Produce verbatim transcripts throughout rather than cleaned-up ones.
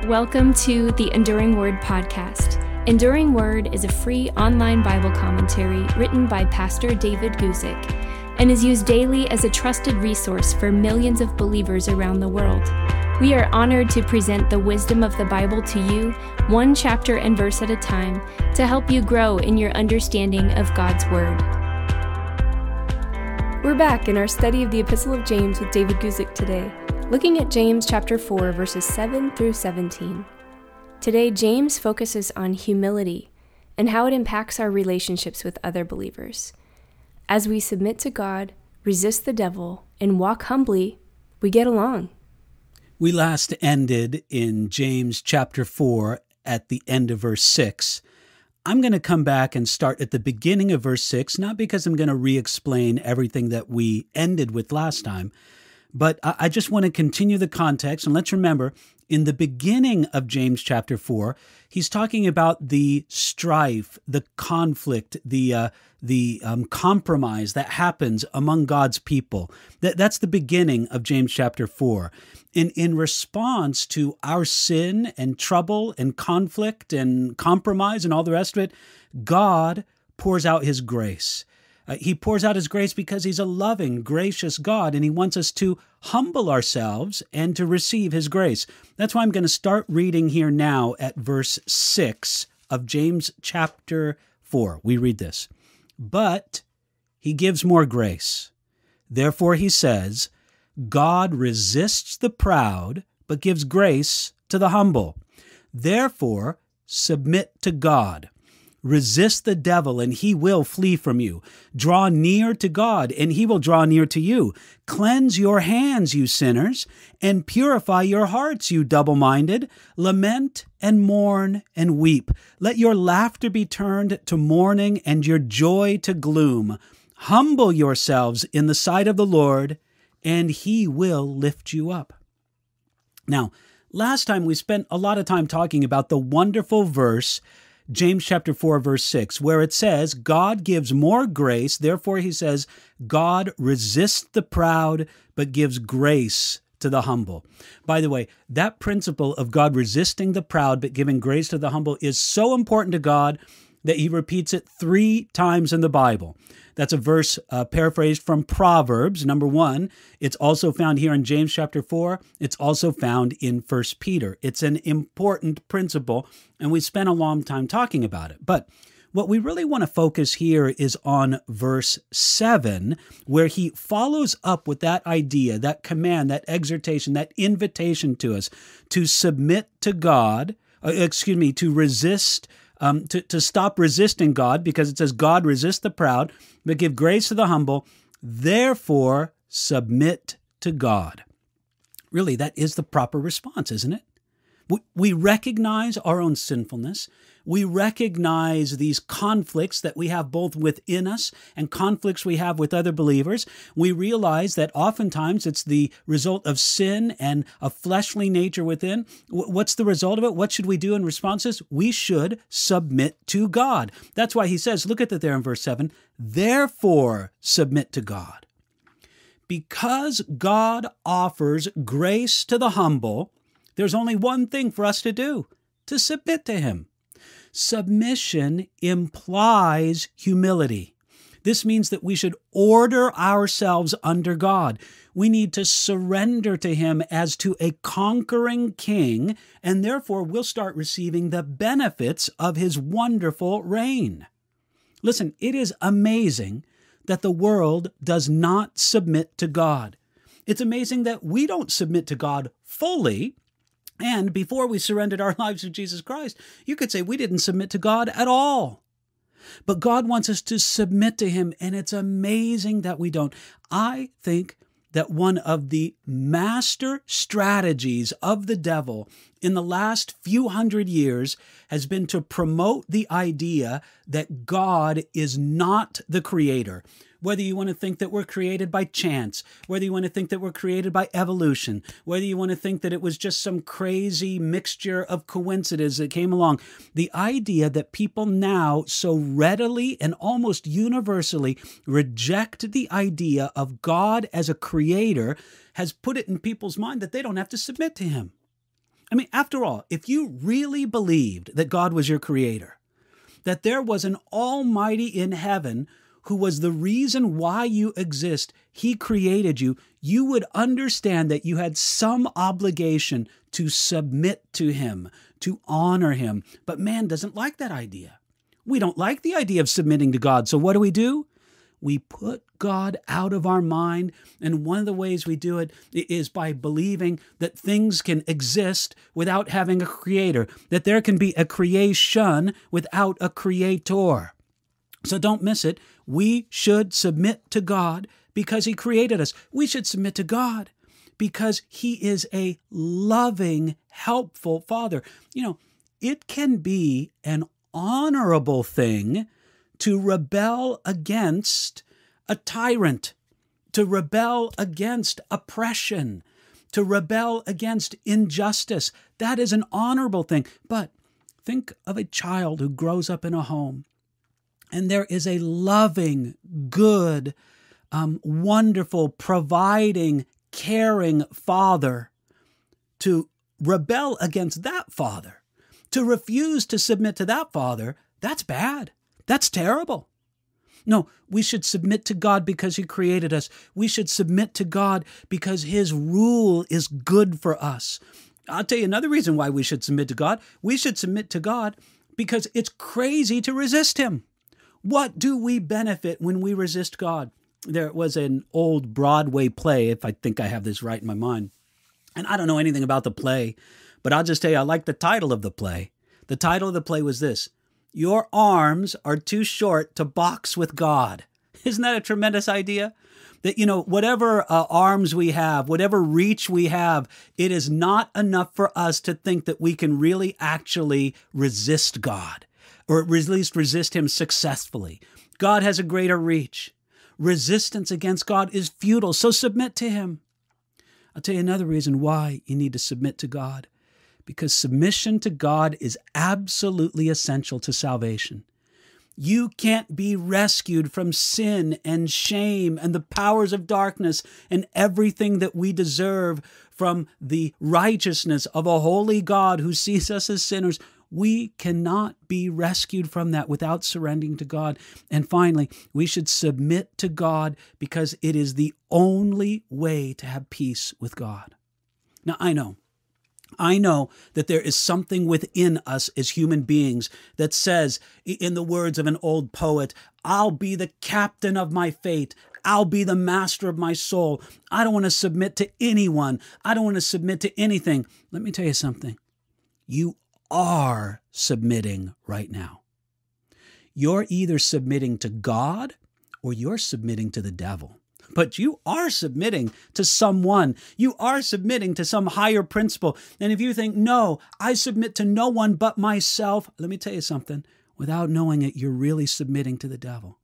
Welcome to the Enduring Word podcast. Enduring Word is a free online Bible commentary written by Pastor David Guzik and is used daily as a trusted resource for millions of believers around the world. We are honored to present the wisdom of the Bible to you, one chapter and verse at a time, to help you grow in your understanding of God's Word. We're back in our study of the Epistle of James with David Guzik today, looking at James chapter four, verses seven through seventeen. Today, James focuses on humility and how it impacts our relationships with other believers. As we submit to God, resist the devil, and walk humbly, we get along. We last ended in James chapter four at the end of verse six. I'm going to come back and start at the beginning of verse six, not because I'm going to re-explain everything that we ended with last time, but I just want to continue the context. And let's remember, in the beginning of James chapter four, he's talking about the strife, the conflict, the uh, the um, compromise that happens among God's people. That, that's the beginning of James chapter four. In, in response to our sin and trouble and conflict and compromise and all the rest of it, God pours out his grace. Uh, he pours out his grace because he's a loving, gracious God, and he wants us to humble ourselves and to receive his grace. That's why I'm going to start reading here now at verse six of James chapter four. We read this. But he gives more grace. Therefore, he says, God resists the proud, but gives grace to the humble. Therefore, submit to God. Resist the devil, and he will flee from you. Draw near to God, and he will draw near to you. Cleanse your hands, you sinners, and purify your hearts, you double-minded. Lament and mourn and weep. Let your laughter be turned to mourning and your joy to gloom. Humble yourselves in the sight of the Lord, and he will lift you up. Now, last time we spent a lot of time talking about the wonderful verse James chapter four, verse six, where it says, God gives more grace. Therefore, he says, God resists the proud, but gives grace to the humble. By the way, that principle of God resisting the proud, but giving grace to the humble is so important to God that he repeats it three times in the Bible. That's a verse uh, paraphrased from Proverbs, number one. It's also found here in James chapter four. It's also found in First Peter. It's an important principle, and we spent a long time talking about it. But what we really want to focus here is on verse seven, where he follows up with that idea, that command, that exhortation, that invitation to us to submit to God, uh, excuse me, to resist Um, to, to stop resisting God, because it says God resists the proud, but give grace to the humble. Therefore, submit to God. Really, that is the proper response, isn't it? We, we recognize our own sinfulness. We recognize these conflicts that we have both within us and conflicts we have with other believers. We realize that oftentimes it's the result of sin and a fleshly nature within. What's the result of it? What should we do in responses? We should submit to God. That's why he says, look at that there in verse seven, therefore submit to God. Because God offers grace to the humble, there's only one thing for us to do, to submit to him. Submission implies humility. This means that we should order ourselves under God. We need to surrender to him as to a conquering king, and therefore we'll start receiving the benefits of his wonderful reign. Listen, it is amazing that the world does not submit to God. It's amazing that we don't submit to God fully. And before we surrendered our lives to Jesus Christ, you could say we didn't submit to God at all. But God wants us to submit to him, and it's amazing that we don't. I think that one of the master strategies of the devil in the last few hundred years has been to promote the idea that God is not the creator. Whether you want to think that we're created by chance, whether you want to think that we're created by evolution, whether you want to think that it was just some crazy mixture of coincidence that came along, the idea that people now so readily and almost universally reject the idea of God as a creator has put it in people's mind that they don't have to submit to him. I mean, after all, if you really believed that God was your creator, that there was an Almighty in heaven who was the reason why you exist, he created you, you would understand that you had some obligation to submit to him, to honor him. But man doesn't like that idea. We don't like the idea of submitting to God. So what do we do? We put God out of our mind, and one of the ways we do it is by believing that things can exist without having a creator, that there can be a creation without a creator. So don't miss it. We should submit to God because he created us. We should submit to God because he is a loving, helpful Father. You know, it can be an honorable thing to rebel against a tyrant, to rebel against oppression, to rebel against injustice. That is an honorable thing. But think of a child who grows up in a home, and there is a loving, good, um, wonderful, providing, caring father. To rebel against that father, to refuse to submit to that father, that's bad. That's terrible. No, we should submit to God because he created us. We should submit to God because his rule is good for us. I'll tell you another reason why we should submit to God. We should submit to God because it's crazy to resist him. What do we benefit when we resist God? There was an old Broadway play, if I think I have this right in my mind. And I don't know anything about the play, but I'll just tell you, I like the title of the play. The title of the play was this: Your arms are too short to box with God. Isn't that a tremendous idea? That, you know, whatever uh, arms we have, whatever reach we have, it is not enough for us to think that we can really actually resist God, or at least resist him successfully. God has a greater reach. Resistance against God is futile, so submit to him. I'll tell you another reason why you need to submit to God. Because submission to God is absolutely essential to salvation. You can't be rescued from sin and shame and the powers of darkness and everything that we deserve from the righteousness of a holy God who sees us as sinners. We cannot be rescued from that without surrendering to God. And finally, we should submit to God because it is the only way to have peace with God. Now, I know. I know that there is something within us as human beings that says, in the words of an old poet, I'll be the captain of my fate. I'll be the master of my soul. I don't want to submit to anyone. I don't want to submit to anything. Let me tell you something. You are submitting right now. You're either submitting to God or you're submitting to the devil. But you are submitting to someone. You are submitting to some higher principle. And if you think, no, I submit to no one but myself, let me tell you something. Without knowing it, you're really submitting to the devil.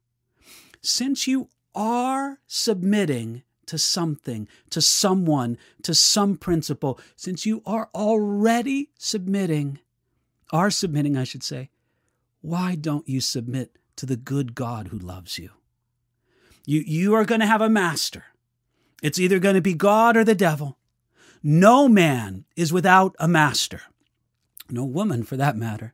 Since you are submitting to something, to someone, to some principle, since you are already submitting, are submitting, I should say, why don't you submit to the good God who loves you? You, you are going to have a master. It's either going to be God or the devil. No man is without a master. No woman, for that matter.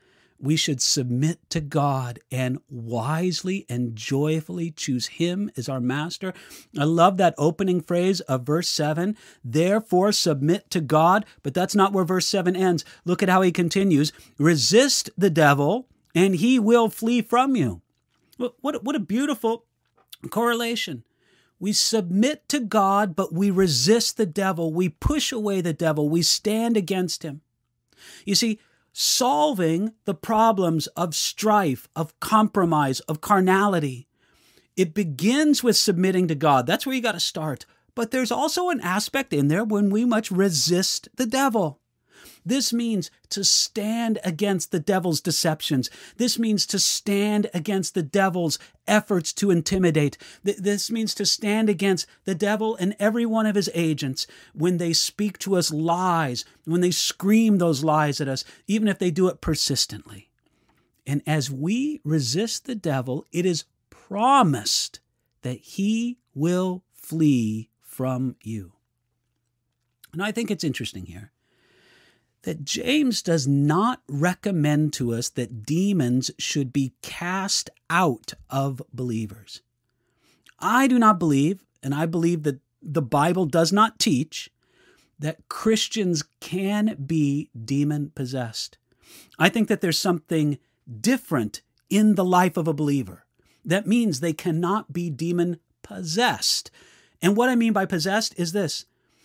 We should submit to God and wisely and joyfully choose him as our master. I love that opening phrase of verse seven. Therefore, submit to God. But that's not where verse seven ends. Look at how he continues. Resist the devil, and he will flee from you. What, what a beautiful correlation. We submit to God, but we resist the devil. We push away the devil. We stand against him. You see, solving the problems of strife, of compromise, of carnality, it begins with submitting to God. That's where you got to start. But there's also an aspect in there when we must resist the devil. This means to stand against the devil's deceptions. This means to stand against the devil's efforts to intimidate. This means to stand against the devil and every one of his agents when they speak to us lies, when they scream those lies at us, even if they do it persistently. And as we resist the devil, it is promised that he will flee from you. And I think it's interesting here that James does not recommend to us that demons should be cast out of believers. I do not believe, and I believe that the Bible does not teach, that Christians can be demon-possessed. I think that there's something different in the life of a believer. That means they cannot be demon-possessed. And what I mean by possessed is this: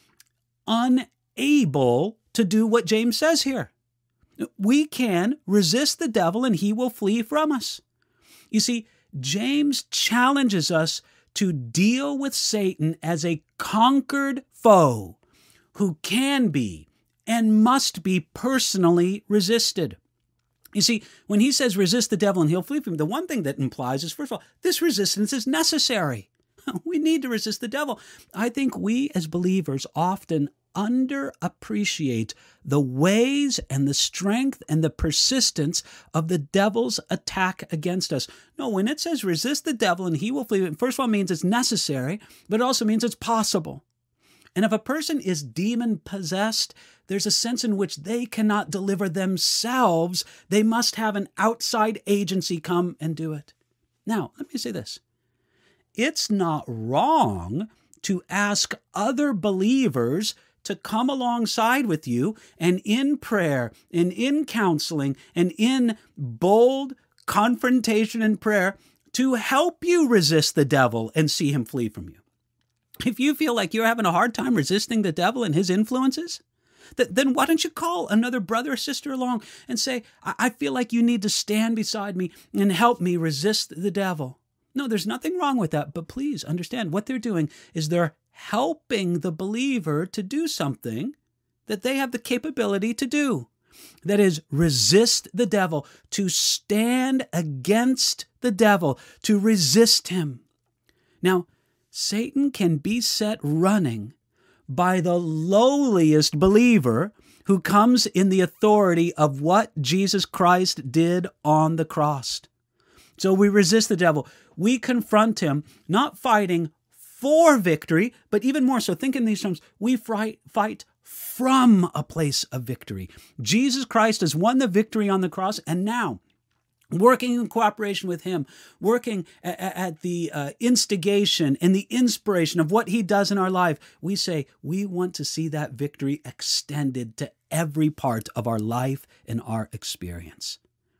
unable to do what James says here. We can resist the devil and he will flee from us. You see, James challenges us to deal with Satan as a conquered foe who can be and must be personally resisted. You see, when he says resist the devil and he'll flee from him, the one thing that implies is, first of all, this resistance is necessary. We need to resist the devil. I think we as believers often underappreciate the ways and the strength and the persistence of the devil's attack against us. No, when it says resist the devil and he will flee, it first of all means it's necessary, but it also means it's possible. And if a person is demon-possessed, there's a sense in which they cannot deliver themselves. They must have an outside agency come and do it. Now, let me say this. It's not wrong to ask other believers to come alongside with you and in prayer and in counseling and in bold confrontation and prayer to help you resist the devil and see him flee from you. If you feel like you're having a hard time resisting the devil and his influences, th- then why don't you call another brother or sister along and say, I-, I feel like you need to stand beside me and help me resist the devil. No, there's nothing wrong with that, but please understand what they're doing is they're helping the believer to do something that they have the capability to do. That is, resist the devil, to stand against the devil, to resist him. Now, Satan can be set running by the lowliest believer who comes in the authority of what Jesus Christ did on the cross. So we resist the devil. We confront him, not fighting for victory, but even more so, think in these terms, we fight, fight from a place of victory. Jesus Christ has won the victory on the cross, and now, working in cooperation with him, working at, at the uh, instigation and the inspiration of what he does in our life, we say we want to see that victory extended to every part of our life and our experience.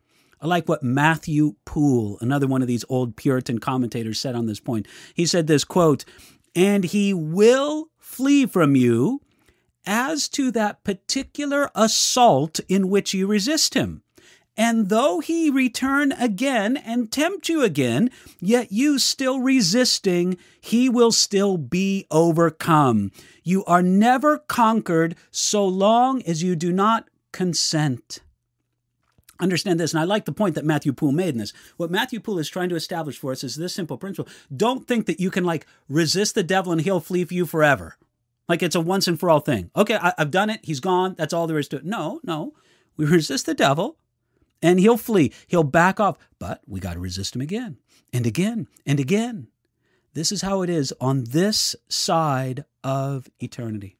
I like what Matthew Poole, another one of these old Puritan commentators, said on this point. He said this, quote, "And he will flee from you as to that particular assault in which you resist him. And though he return again and tempt you again, yet you still resisting, he will still be overcome. You are never conquered so long as you do not consent." Understand this, and I like the point that Matthew Poole made in this. What Matthew Poole is trying to establish for us is this simple principle. Don't think that you can like resist the devil and he'll flee for you forever. Like it's a once and for all thing. Okay, I, I've done it. He's gone. That's all there is to it. No, no. We resist the devil and he'll flee. He'll back off. But we got to resist him again and again and again. This is how it is on this side of eternity.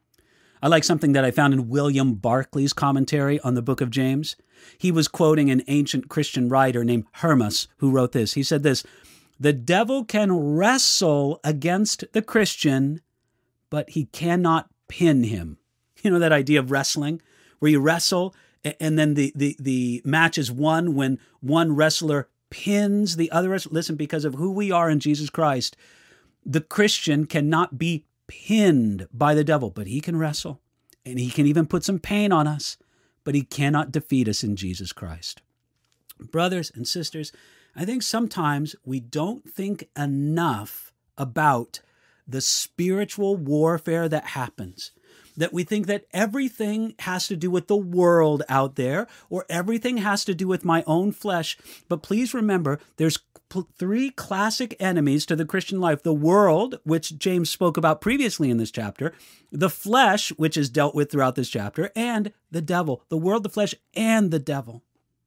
I like something that I found in William Barclay's commentary on the book of James. He was quoting an ancient Christian writer named Hermas, who wrote this. He said this, "The devil can wrestle against the Christian, but he cannot pin him." You know that idea of wrestling, where you wrestle and then the, the, the match is won when one wrestler pins the other wrestler. Listen, because of who we are in Jesus Christ, the Christian cannot be pinned by the devil, but he can wrestle and he can even put some pain on us, but he cannot defeat us in Jesus Christ. Brothers and sisters, I think sometimes we don't think enough about the spiritual warfare that happens, that we think that everything has to do with the world out there or everything has to do with my own flesh. But please remember, there's three classic enemies to the Christian life: the world, which James spoke about previously in this chapter, the flesh, which is dealt with throughout this chapter, and the devil. The world, the flesh, and the devil.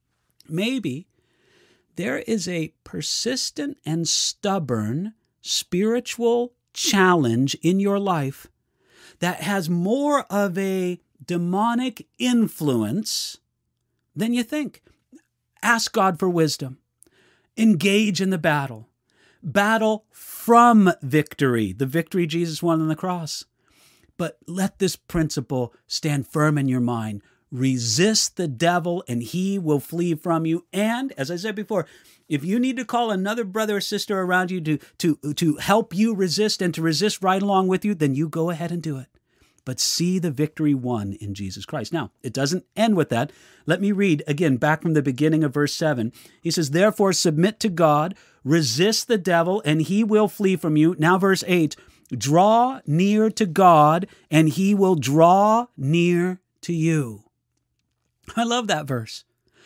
Maybe there is a persistent and stubborn spiritual challenge in your life that has more of a demonic influence than you think. Ask God for wisdom. Engage in the battle. Battle from victory, the victory Jesus won on the cross. But let this principle stand firm in your mind. Resist the devil and he will flee from you. And as I said before, if you need to call another brother or sister around you to, to, to help you resist and to resist right along with you, then you go ahead and do it. But see the victory won in Jesus Christ. Now, it doesn't end with that. Let me read again back from the beginning of verse seven. He says, therefore submit to God, resist the devil, and he will flee from you. Now verse eight, draw near to God, and he will draw near to you. I love that verse.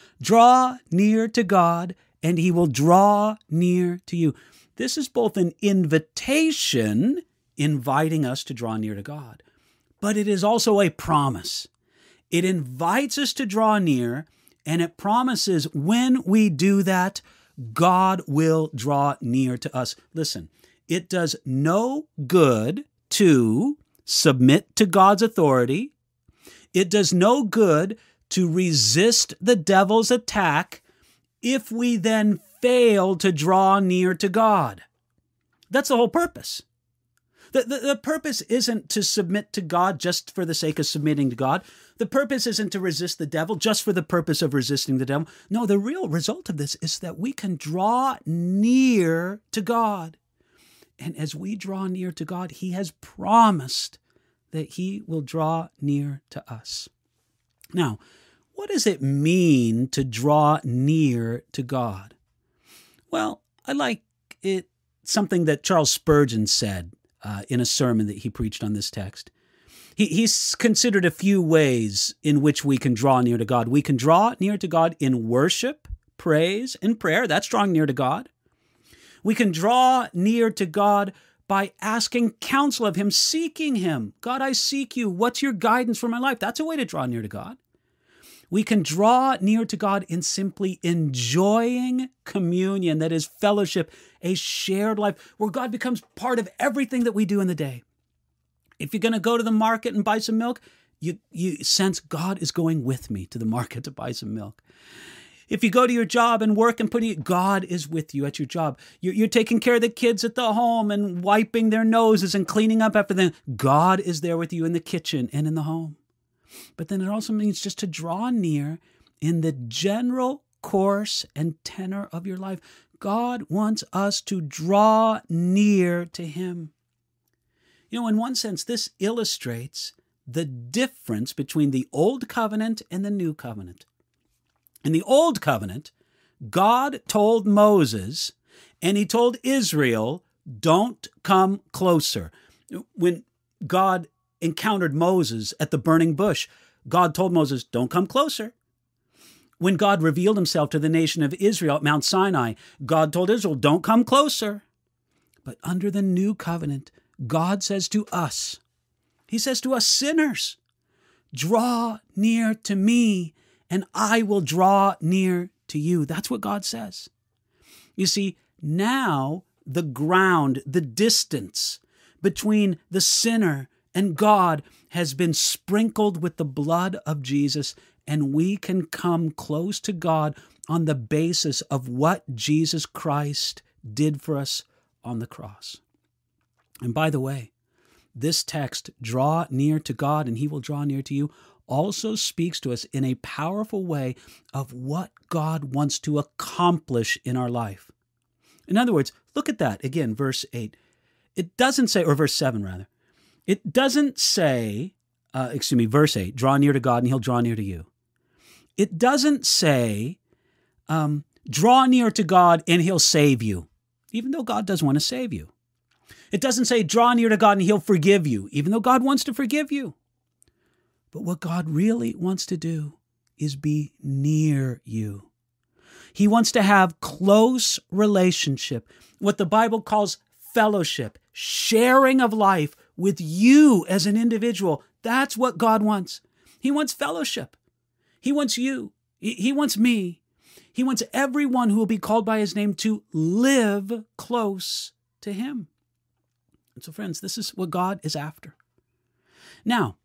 Draw near to God, and he will draw near to you. This is both an invitation, inviting us to draw near to God, but it is also a promise. It invites us to draw near, and it promises when we do that, God will draw near to us. Listen, it does no good to submit to God's authority. It does no good to resist the devil's attack if we then fail to draw near to God. That's the whole purpose. The, the, the purpose isn't to submit to God just for the sake of submitting to God. The purpose isn't to resist the devil just for the purpose of resisting the devil. No, the real result of this is that we can draw near to God. And as we draw near to God, he has promised that he will draw near to us. Now, what does it mean to draw near to God? Well, I like it, something that Charles Spurgeon said uh, in a sermon that he preached on this text. He, he's considered a few ways in which we can draw near to God. We can draw near to God in worship, praise, and prayer. That's drawing near to God. We can draw near to God by asking counsel of him, seeking him. God, I seek you. What's your guidance for my life? That's a way to draw near to God. We can draw near to God in simply enjoying communion, that is fellowship, a shared life where God becomes part of everything that we do in the day. If you're going to go to the market and buy some milk, you, you sense God is going with me to the market to buy some milk. If you go to your job and work and put it, God is with you at your job. You're, you're taking care of the kids at the home and wiping their noses and cleaning up after them. God is there with you in the kitchen and in the home. But then it also means just to draw near in the general course and tenor of your life. God wants us to draw near to him. You know, in one sense, this illustrates the difference between the Old Covenant and the New Covenant. In the Old Covenant, God told Moses and he told Israel, don't come closer. When God encountered Moses at the burning bush, God told Moses, don't come closer. When God revealed himself to the nation of Israel at Mount Sinai, God told Israel, don't come closer. But under the new covenant, God says to us, he says to us sinners, draw near to me and I will draw near to you. That's what God says. You see, now the ground, the distance between the sinner and God has been sprinkled with the blood of Jesus, and we can come close to God on the basis of what Jesus Christ did for us on the cross. And by the way, this text, draw near to God and he will draw near to you, also speaks to us in a powerful way of what God wants to accomplish in our life. In other words, look at that again, verse eight. It doesn't say, or verse seven rather, it doesn't say, uh, excuse me, verse eight, draw near to God and he'll draw near to you. It doesn't say, um, draw near to God and he'll save you, even though God does want to save you. It doesn't say, draw near to God and he'll forgive you, even though God wants to forgive you. But what God really wants to do is be near you. He wants to have close relationship, what the Bible calls fellowship, sharing of life with you as an individual. That's what God wants. He wants fellowship. He wants you. He wants me. He wants everyone who will be called by his name to live close to him. And so, friends, this is what God is after. Now,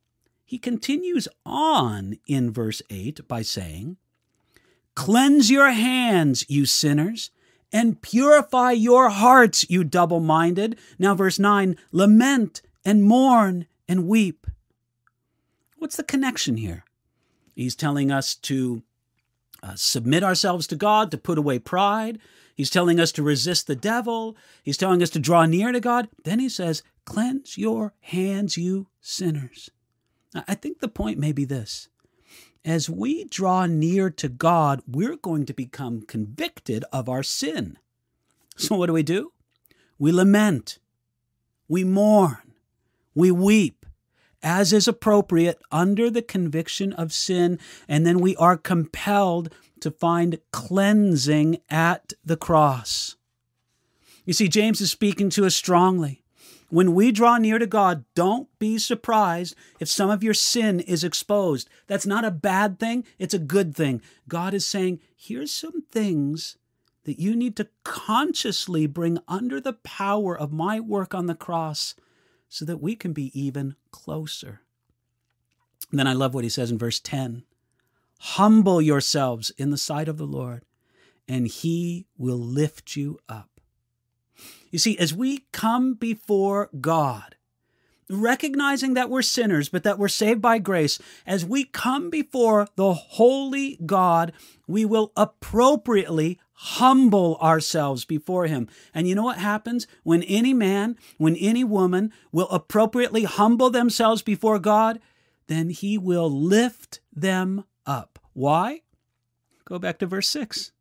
he continues on in verse eight by saying, "Cleanse your hands, you sinners, and purify your hearts, you double-minded." Now verse nine, "Lament and mourn and weep." What's the connection here? He's telling us to uh, submit ourselves to God, to put away pride. He's telling us to resist the devil. He's telling us to draw near to God. Then he says, "Cleanse your hands, you sinners." Now, I think the point may be this. As we draw near to God, we're going to become convicted of our sin. So what do we do? We lament. We mourn. We weep, as is appropriate under the conviction of sin, and then we are compelled to find cleansing at the cross. You see, James is speaking to us strongly. When we draw near to God, don't be surprised if some of your sin is exposed. That's not a bad thing. It's a good thing. God is saying, here's some things that you need to consciously bring under the power of my work on the cross so that we can be even closer. And then I love what he says in verse ten. "Humble yourselves in the sight of the Lord, and he will lift you up." You see, as we come before God, recognizing that we're sinners, but that we're saved by grace, as we come before the holy God, we will appropriately humble ourselves before him. And you know what happens when any man, when any woman will appropriately humble themselves before God? Then he will lift them up. Why? Go back to verse six.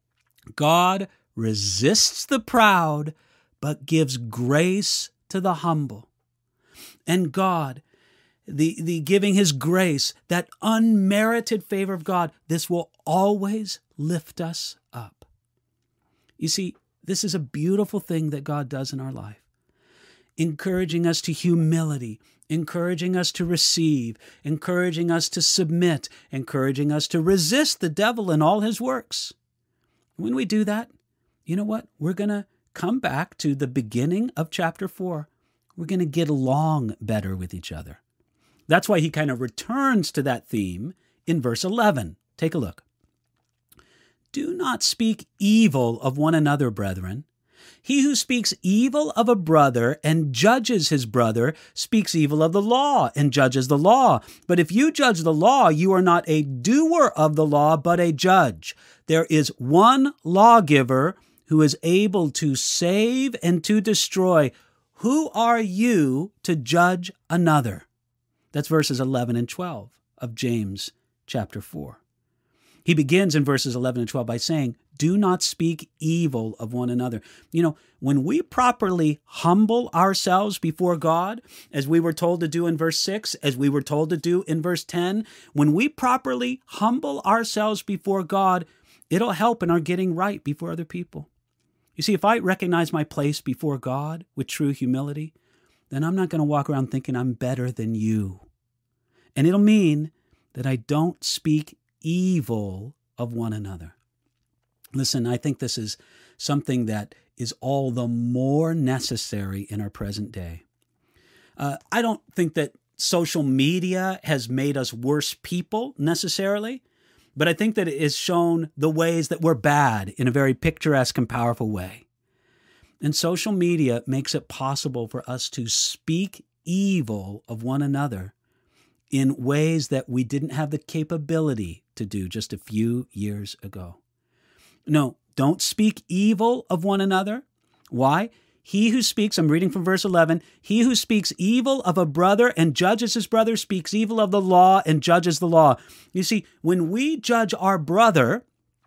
God resists the proud, but gives grace to the humble. And God, the, the giving his grace, that unmerited favor of God, this will always lift us up. You see, this is a beautiful thing that God does in our life, encouraging us to humility, encouraging us to receive, encouraging us to submit, encouraging us to resist the devil and all his works. When we do that, you know what? We're going to come back to the beginning of chapter four. We're going to get along better with each other. That's why he kind of returns to that theme in verse eleven. Take a look. "Do not speak evil of one another, brethren. He who speaks evil of a brother and judges his brother speaks evil of the law and judges the law. But if you judge the law, you are not a doer of the law, but a judge. There is one lawgiver who is able to save and to destroy. Who are you to judge another?" That's verses eleven and twelve of James chapter four. He begins in verses eleven and twelve by saying, "Do not speak evil of one another." You know, when we properly humble ourselves before God, as we were told to do in verse six, as we were told to do in verse ten, when we properly humble ourselves before God, it'll help in our getting right before other people. You see, if I recognize my place before God with true humility, then I'm not going to walk around thinking I'm better than you. And it'll mean that I don't speak evil of one another. Listen, I think this is something that is all the more necessary in our present day. Uh, I don't think that social media has made us worse people necessarily, but I think that it has shown the ways that we're bad in a very picturesque and powerful way. And social media makes it possible for us to speak evil of one another in ways that we didn't have the capability to do just a few years ago. No, don't speak evil of one another. Why? He who speaks, I'm reading from verse eleven, he who speaks evil of a brother and judges his brother speaks evil of the law and judges the law. You see, when we judge our brother,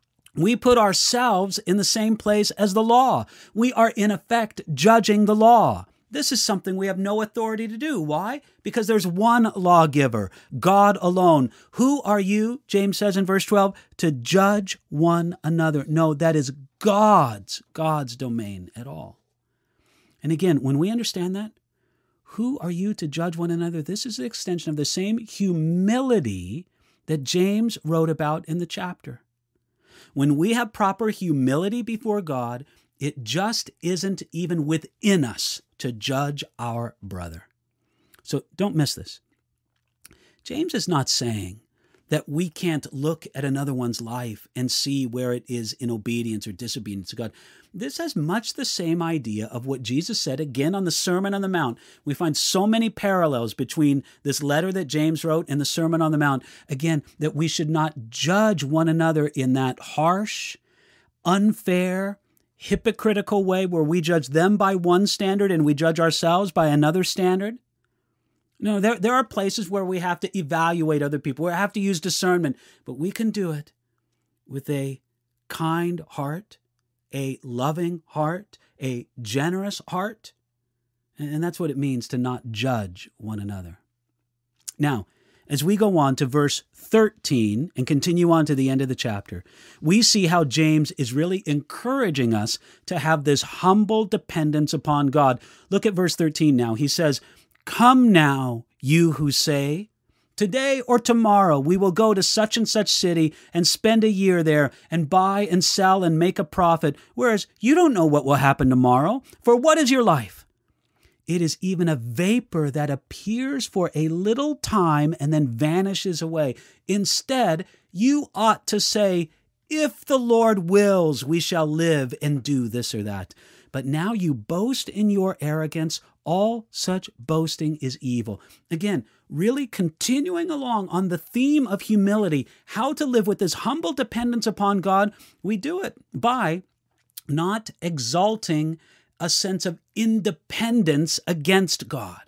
we put ourselves in the same place as the law. We are, in effect, judging the law. This is something we have no authority to do. Why? Because there's one lawgiver, God alone. Who are you, James says in verse twelve, to judge one another? No, that is God's, God's domain at all. And again, when we understand that, who are you to judge one another? This is the extension of the same humility that James wrote about in the chapter. When we have proper humility before God, it just isn't even within us to judge our brother. So don't miss this. James is not saying that we can't look at another one's life and see where it is in obedience or disobedience to God. This has much the same idea of what Jesus said again on the Sermon on the Mount. We find so many parallels between this letter that James wrote and the Sermon on the Mount. Again, that we should not judge one another in that harsh, unfair, hypocritical way where we judge them by one standard and we judge ourselves by another standard. No, there, there are places where we have to evaluate other people, where we have to use discernment, but we can do it with a kind heart, a loving heart, a generous heart. And that's what it means to not judge one another. Now, as we go on to verse thirteen and continue on to the end of the chapter, we see how James is really encouraging us to have this humble dependence upon God. Look at verse thirteen now. He says, "Come now, you who say, today or tomorrow we will go to such and such city and spend a year there and buy and sell and make a profit, whereas you don't know what will happen tomorrow. For what is your life? It is even a vapor that appears for a little time and then vanishes away. Instead, you ought to say, if the Lord wills, we shall live and do this or that. But now you boast in your arrogance. All such boasting is evil." Again, really continuing along on the theme of humility, how to live with this humble dependence upon God. We do it by not exalting a sense of independence against God.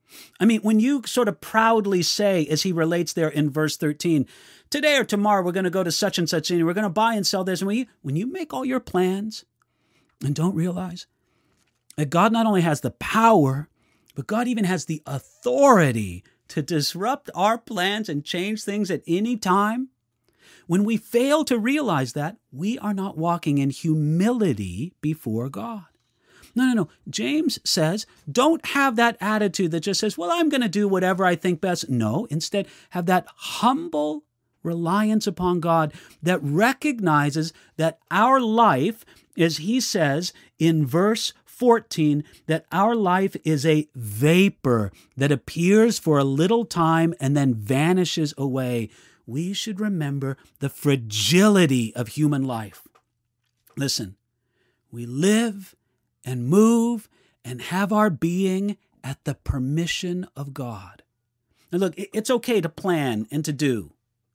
I mean, when you sort of proudly say, as he relates there in verse thirteen, today or tomorrow we're going to go to such and such city, we're going to buy and sell this, and when you, when you make all your plans and don't realize that God not only has the power, but God even has the authority to disrupt our plans and change things at any time. When we fail to realize that, we are not walking in humility before God. No, no, no. James says, don't have that attitude that just says, well, I'm going to do whatever I think best. No, instead, have that humble reliance upon God that recognizes that our life, as he says in verse fourteen, that our life is a vapor that appears for a little time and then vanishes away. We should remember the fragility of human life. Listen, we live and move and have our being at the permission of God. Now look, it's okay to plan and to do,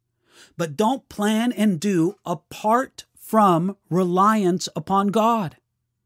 but don't plan and do apart from reliance upon God.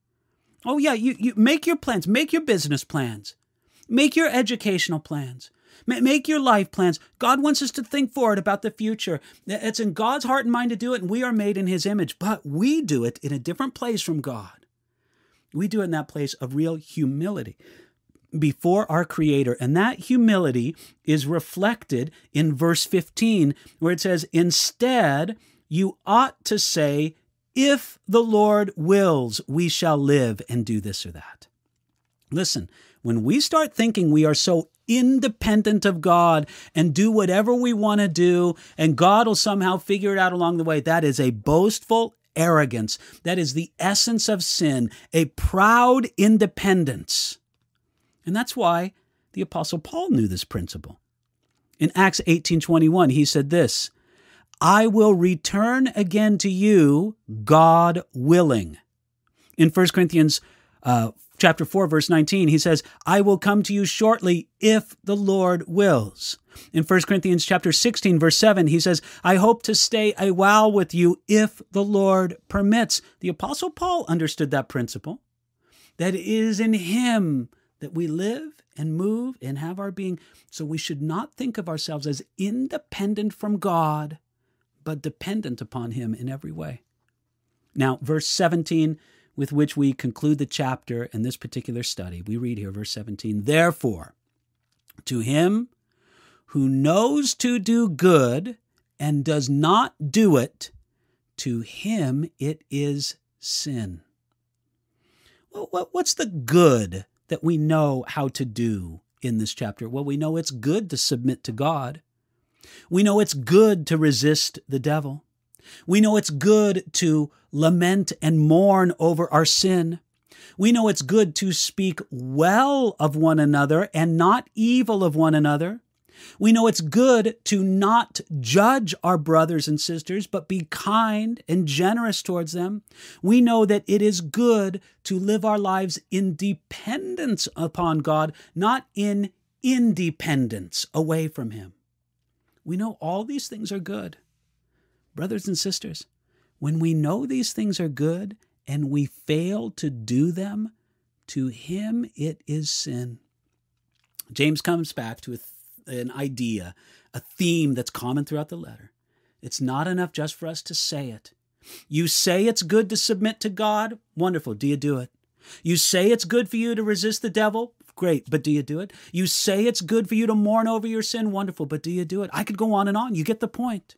Oh yeah, you, you make your plans, make your business plans, make your educational plans, make your life plans. God wants us to think forward about the future. It's in God's heart and mind to do it, and we are made in his image, but we do it in a different place from God. We do it in that place of real humility before our Creator. And that humility is reflected in verse fifteen, where it says, instead, you ought to say, if the Lord wills, we shall live and do this or that. Listen, when we start thinking we are so independent of God and do whatever we want to do, and God will somehow figure it out along the way, that is a boastful arrogance. That is the essence of sin, a proud independence. And that's why the Apostle Paul knew this principle. In Acts eighteen twenty-one, he said this, I will return again to you, God willing. In First Corinthians uh, chapter four, verse nineteen, he says, I will come to you shortly if the Lord wills. In First Corinthians chapter sixteen, verse seven, he says, I hope to stay a while with you if the Lord permits. The Apostle Paul understood that principle, that it is in him that we live and move and have our being. So we should not think of ourselves as independent from God, but dependent upon him in every way. Now, verse seventeen, with which we conclude the chapter in this particular study, we read here, verse seventeen, therefore, to him who knows to do good and does not do it, to him it is sin. Well, what's the good that we know how to do in this chapter? Well, we know it's good to submit to God. We know it's good to resist the devil. We know it's good to lament and mourn over our sin. We know it's good to speak well of one another and not evil of one another. We know it's good to not judge our brothers and sisters, but be kind and generous towards them. We know that it is good to live our lives in dependence upon God, not in independence away from Him. We know all these things are good. Brothers and sisters, when we know these things are good and we fail to do them, to Him it is sin. James comes back to a th- an idea, a theme that's common throughout the letter. It's not enough just for us to say it. You say it's good to submit to God? Wonderful. Do you do it? You say it's good for you to resist the devil? Great. But do you do it? You say it's good for you to mourn over your sin? Wonderful. But do you do it? I could go on and on. You get the point.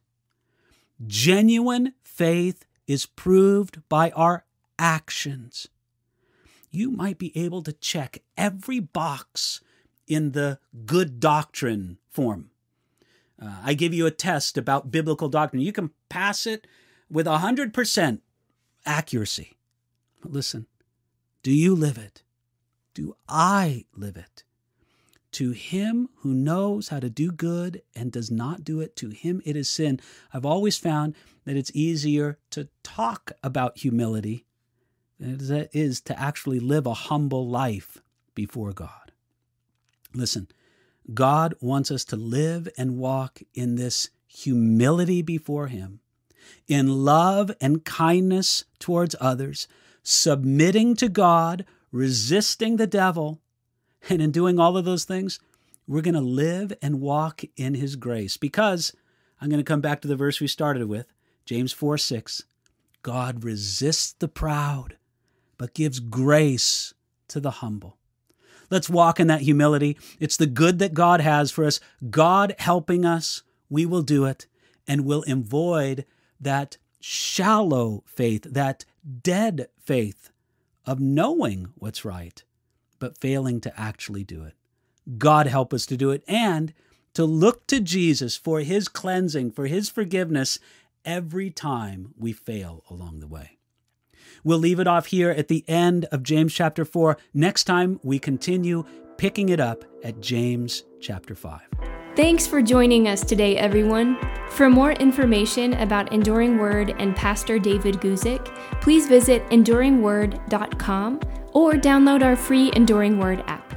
Genuine faith is proved by our actions. You might be able to check every box in the good doctrine form. Uh, I give you a test about biblical doctrine. You can pass it with one hundred percent accuracy. But listen, do you live it? Do I live it? To him who knows how to do good and does not do it, to him it is sin. I've always found that it's easier to talk about humility than it is to actually live a humble life before God. Listen, God wants us to live and walk in this humility before Him, in love and kindness towards others, submitting to God, resisting the devil, and in doing all of those things, we're going to live and walk in His grace. Because, I'm going to come back to the verse we started with, James four six, God resists the proud, but gives grace to the humble. Let's walk in that humility. It's the good that God has for us. God helping us, we will do it, and will avoid that shallow faith, that dead faith of knowing what's right, but failing to actually do it. God help us to do it, and to look to Jesus for His cleansing, for His forgiveness every time we fail along the way. We'll leave it off here at the end of James chapter four. Next time, we continue picking it up at James chapter five. Thanks for joining us today, everyone. For more information about Enduring Word and Pastor David Guzik, please visit enduring word dot com or download our free Enduring Word app.